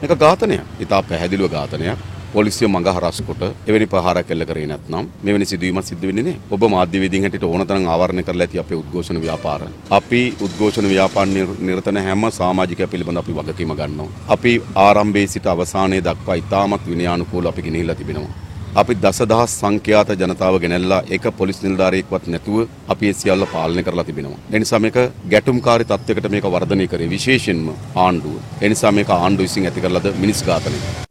මේක ඝාතනයක්. ඉතා පැහැදිලිව ඝාතනයක්. පොලිසිය මඟ හරස් කොට එවැනි ප්‍රහාරයක් එල්ල කරේ නැත්නම් මෙවැනි සිදුවීමක් සිද්ධ වෙන්නේ නැහැ. ඔබ මාධ්‍යවේදීන් හැටියට ඕනතරම් ආවරණය කරලා ඇති අපේ උද්ඝෝෂණ ව්‍යාපාර. අපි උද්ඝෝෂණ ව්‍යාපාර නිරතන හැම සමාජිකයා පිළිබඳ අපි වගකීම ගන්නවා. අපි ආරම්භයේ සිට අවසානයේ දක්වා ඉතාමත් විනයානුකූලව අපි ගෙනහිලා තිබෙනවා. අපි දසදහස් සංඛ්‍යාත ජනතාව ගෙනල්ලා එක පොලිස් නිලධාරියෙක්වත් නැතුව අපි ඒ සියල්ල පාලනය කරලා තිබෙනවා. ඒ නිසා මේක ගැටුම්කාරී තත්වයකට මේක වර්ධනය කරේ විශේෂයෙන්ම ආණ්ඩුව. ඒ නිසා මේක ආණ්ඩුව විසින් ඇති කරලාද මිනිස් ඝාතනය.